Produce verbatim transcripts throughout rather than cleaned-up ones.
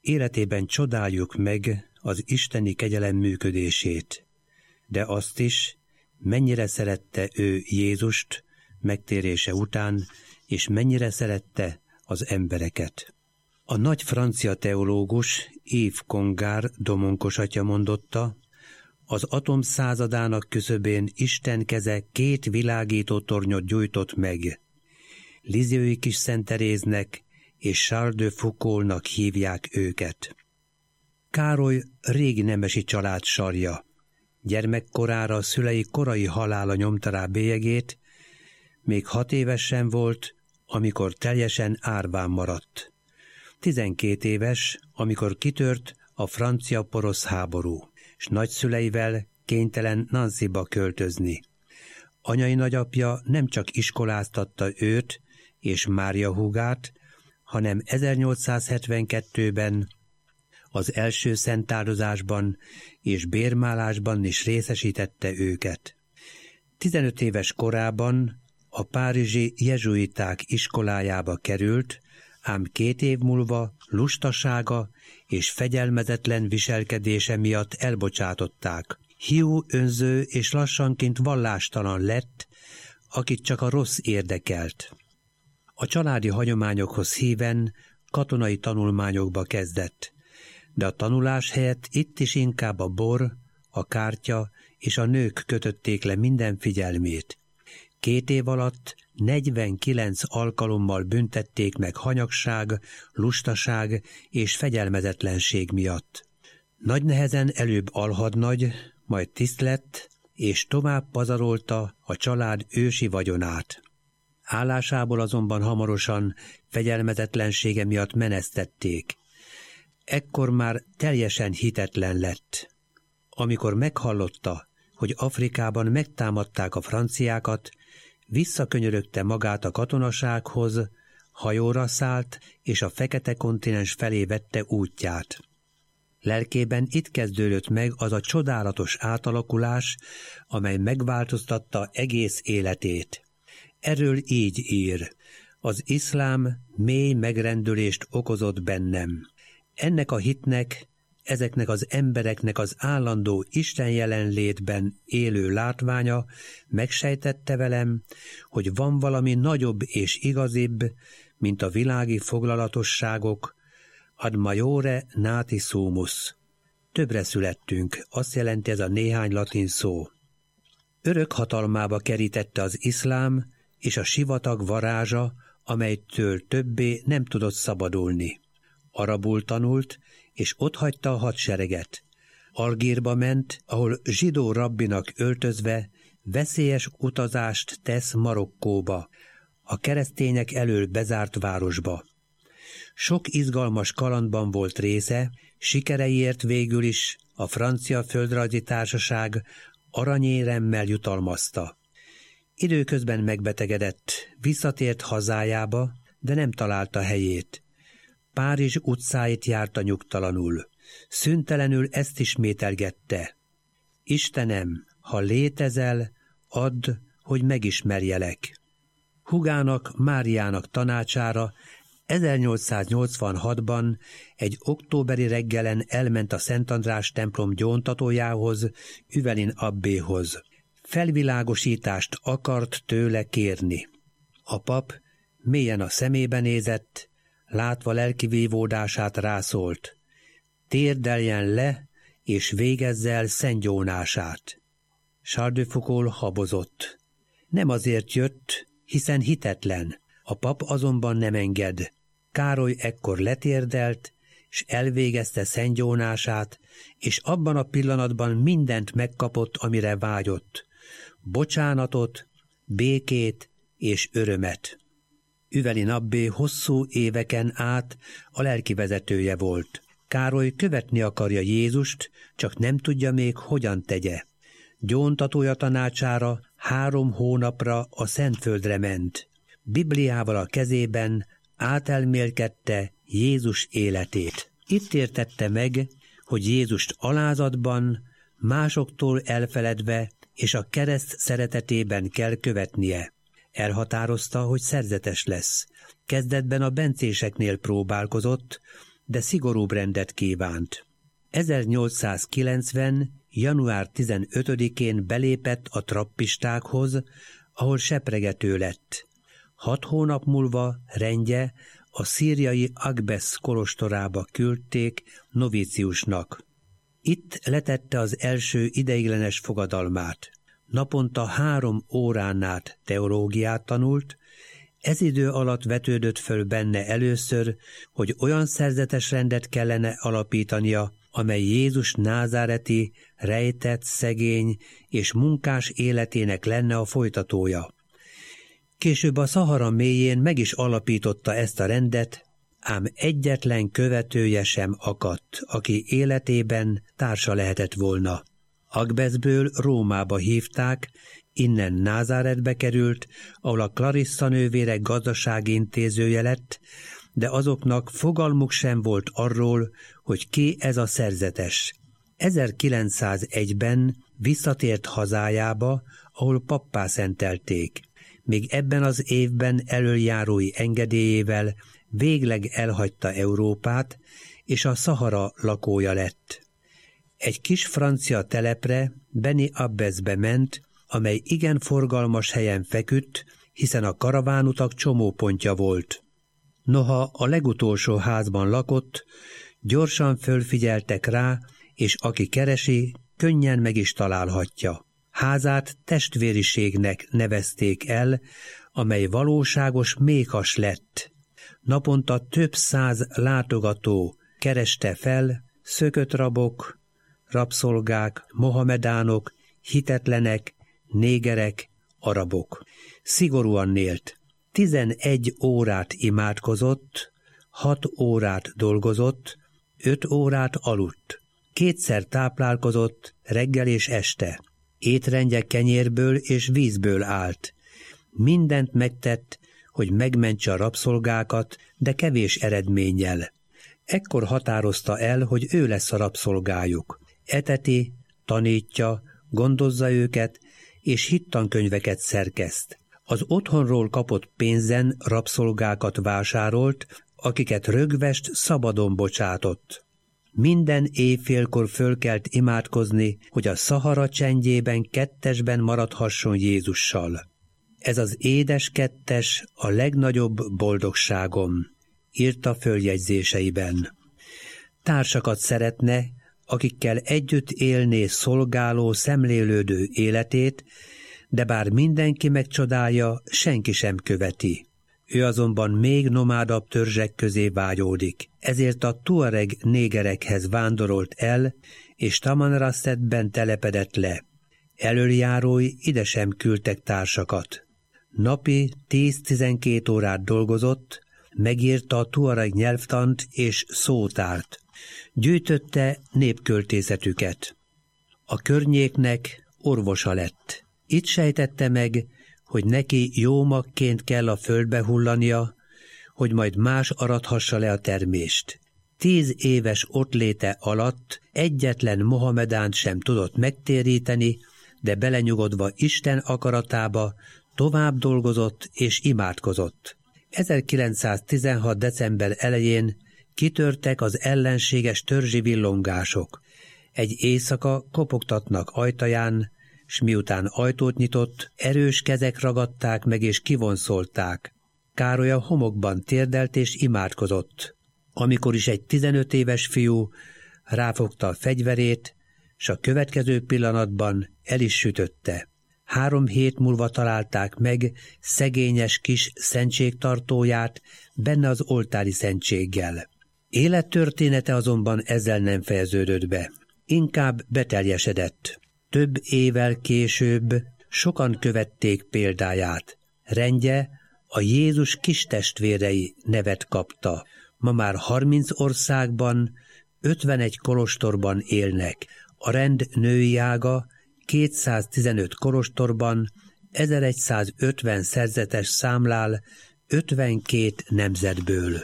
életében csodáljuk meg az isteni kegyelem működését, de azt is, mennyire szerette ő Jézust megtérése után, és mennyire szerette az embereket. A nagy francia teológus Yves Congar domonkos atya mondotta, az atom századának küszöbén Isten keze két világító tornyot gyújtott meg. Lisieux kis Szent Teréznek és Charles de Foucault-nak hívják őket. Károly régi nemesi család sarja. Gyermekkorára szülei korai halála nyomta rá bélyegét, még hat évesen volt, amikor teljesen árván maradt. Tizenkét éves, amikor kitört a francia-porosz háború, s nagyszüleivel kénytelen Nancyba költözni. Anyai nagyapja nem csak iskoláztatta őt és Mária húgát, hanem ezernyolcszázhetvenkettőben az első szentáldozásban és bérmálásban is részesítette őket. Tizenöt éves korában a párizsi jezsuiták iskolájába került, ám két év múlva lustasága és fegyelmezetlen viselkedése miatt elbocsátották. Hiú, önző és lassanként vallástalan lett, akit csak a rossz érdekelt. A családi hagyományokhoz híven katonai tanulmányokba kezdett, de a tanulás helyett itt is inkább a bor, a kártya és a nők kötötték le minden figyelmét. Két év alatt negyvenkilenc alkalommal büntették meg hanyagság, lustaság és fegyelmezetlenség miatt. Nagy nehezen előbb alhadnagy, majd tiszt lett, és tovább pazarolta a család ősi vagyonát. Állásából azonban hamarosan fegyelmezetlensége miatt menesztették. Ekkor már teljesen hitetlen lett. Amikor meghallotta, hogy Afrikában megtámadták a franciákat, visszakönyörögte magát a katonasághoz, hajóra szállt, és a fekete kontinens felé vette útját. Lelkében itt kezdődött meg az a csodálatos átalakulás, amely megváltoztatta egész életét. Erről így ír: az iszlám mély megrendülést okozott bennem. Ennek a hitnek, ezeknek az embereknek az állandó Isten jelenlétben élő látványa megsejtette velem, hogy van valami nagyobb és igazibb, mint a világi foglalatosságok, ad maiore nati sumus. Többre születtünk, azt jelenti ez a néhány latin szó. Örök hatalmába kerítette az iszlám és a sivatag varázsa, amelytől többé nem tudott szabadulni. Arabul tanult, és otthagyta a hadsereget. Algírba ment, ahol zsidó rabbinak öltözve veszélyes utazást tesz Marokkóba, a keresztények elől bezárt városba. Sok izgalmas kalandban volt része, sikereiért végül is a francia földrajzi társaság aranyéremmel jutalmazta. Időközben megbetegedett, visszatért hazájába, de nem találta helyét. Párizs utcáit járta nyugtalanul. Szüntelenül ezt ismételgette: Istenem, ha létezel, add, hogy megismerjelek. Húgának, Máriának tanácsára ezernyolcszáznyolcvanhatban egy októberi reggelen elment a Szent András templom gyóntatójához, Üvelin abbéhoz. Felvilágosítást akart tőle kérni. A pap mélyen a szemébe nézett, látva lelki vívódását rászólt: térdeljen le, és végezze el szentgyónását. Charles de Foucault habozott. Nem azért jött, hiszen hitetlen. A pap azonban nem enged. Károly ekkor letérdelt, és elvégezte szentgyónását, és abban a pillanatban mindent megkapott, amire vágyott: bocsánatot, békét és örömet. Üvelin abbé hosszú éveken át a lelkivezetője volt. Károly követni akarja Jézust, csak nem tudja még, hogyan tegye. Gyóntatója tanácsára három hónapra a Szentföldre ment. Bibliával a kezében átelmélkedte Jézus életét. Itt értette meg, hogy Jézust alázatban, másoktól elfeledve és a kereszt szeretetében kell követnie. Elhatározta, hogy szerzetes lesz. Kezdetben a bencéseknél próbálkozott, de szigorúbb rendet kívánt. ezernyolcszázkilencven. január tizenötödikén belépett a trappistákhoz, ahol sepregető lett. Hat hónap múlva rendje a szíriai Akbesz kolostorába küldték novíciusnak. Itt letette az első ideiglenes fogadalmát. Naponta három órán át teológiát tanult, ez idő alatt vetődött föl benne először, hogy olyan szerzetes rendet kellene alapítania, amely Jézus názáreti, rejtett, szegény és munkás életének lenne a folytatója. Később a Szahara mélyén meg is alapította ezt a rendet, ám egyetlen követője sem akadt, aki életében társa lehetett volna. Akbeszből Rómába hívták, innen Názáretbe került, ahol a Clarissa nővére gazdasági intézője lett, de azoknak fogalmuk sem volt arról, hogy ki ez a szerzetes. ezerkilencszázegyben visszatért hazájába, ahol pappá szentelték. Még ebben az évben elöljárói engedélyével végleg elhagyta Európát, és a Szahara lakója lett. Egy kis francia telepre, Beni Abbesbe ment, amely igen forgalmas helyen feküdt, hiszen a karavánutak csomópontja volt. Noha a legutolsó házban lakott, gyorsan fölfigyeltek rá, és aki keresi, könnyen meg is találhatja. Házát testvériségnek nevezték el, amely valóságos méhas lett. Naponta több száz látogató kereste fel, szökött rabok, rabszolgák, mohamedánok, hitetlenek, négerek, arabok. Szigorúan élt. Tizenegy órát imádkozott, hat órát dolgozott, öt órát aludt. Kétszer táplálkozott, reggel és este. Étrendje kenyérből és vízből állt. Mindent megtett, hogy megmentse a rabszolgákat, de kevés eredménnyel. Ekkor határozta el, hogy ő lesz a rabszolgájuk. Eteti, tanítja, gondozza őket, és hittankönyveket szerkeszt. Az otthonról kapott pénzen rabszolgákat vásárolt, akiket rögvest szabadon bocsátott. Minden éjfélkor fölkelt imádkozni, hogy a Szahara csendjében kettesben maradhasson Jézussal. Ez az édes kettes a legnagyobb boldogságom, írta följegyzéseiben. Társakat szeretne, akikkel együtt élné szolgáló, szemlélődő életét, de bár mindenki megcsodálja, senki sem követi. Ő azonban még nomádabb törzsek közé vágyódik, ezért a tuareg négerekhez vándorolt el, és Tamanrassetben telepedett le. Elöljárói ide sem küldtek társakat. Napi tíz-tizenkét órát dolgozott, megírta a tuareg nyelvtant és szótárt. Gyűjtötte népköltészetüket. A környéknek orvosa lett. Itt sejtette meg, hogy neki jó magként kell a földbe hullania, hogy majd más arathassa le a termést. Tíz éves ottléte alatt egyetlen mohamedánt sem tudott megtéríteni, de belenyugodva Isten akaratába tovább dolgozott és imádkozott. ezerkilencszáztizenhat. december elején kitörtek az ellenséges törzsi villongások. Egy éjszaka kopogtatnak ajtaján, s miután ajtót nyitott, erős kezek ragadták meg és kivonszolták. Károly a homokban térdelt és imádkozott. Amikor is egy tizenöt éves fiú ráfogta a fegyverét, s a következő pillanatban el is sütötte. Három hét múlva találták meg szegényes kis szentségtartóját benne az oltári szentséggel. Élettörténete azonban ezzel nem fejeződött be. Inkább beteljesedett. Több évvel később sokan követték példáját. Rendje a Jézus kistestvérei nevet kapta. Ma már harminc országban, ötvenegy kolostorban élnek. A rend női ága kétszáztizenöt kolostorban, ezeregyszázötven szerzetes számlál ötvenkét nemzetből.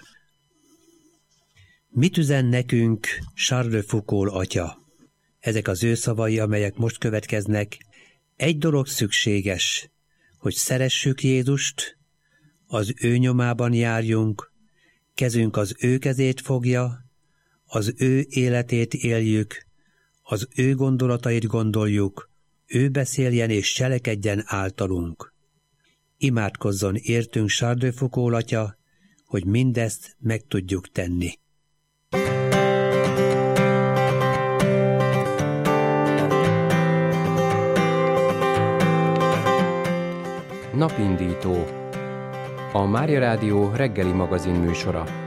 Mit üzen nekünk Charles de Foucault atya? Ezek az ő szavai, amelyek most következnek. Egy dolog szükséges, hogy szeressük Jézust, az ő nyomában járjunk, kezünk az ő kezét fogja, az ő életét éljük, az ő gondolatait gondoljuk, ő beszéljen és cselekedjen általunk. Imádkozzon értünk Charles de Foucault atya, hogy mindezt meg tudjuk tenni. Napindító. A Mária Rádió reggeli magazin műsora.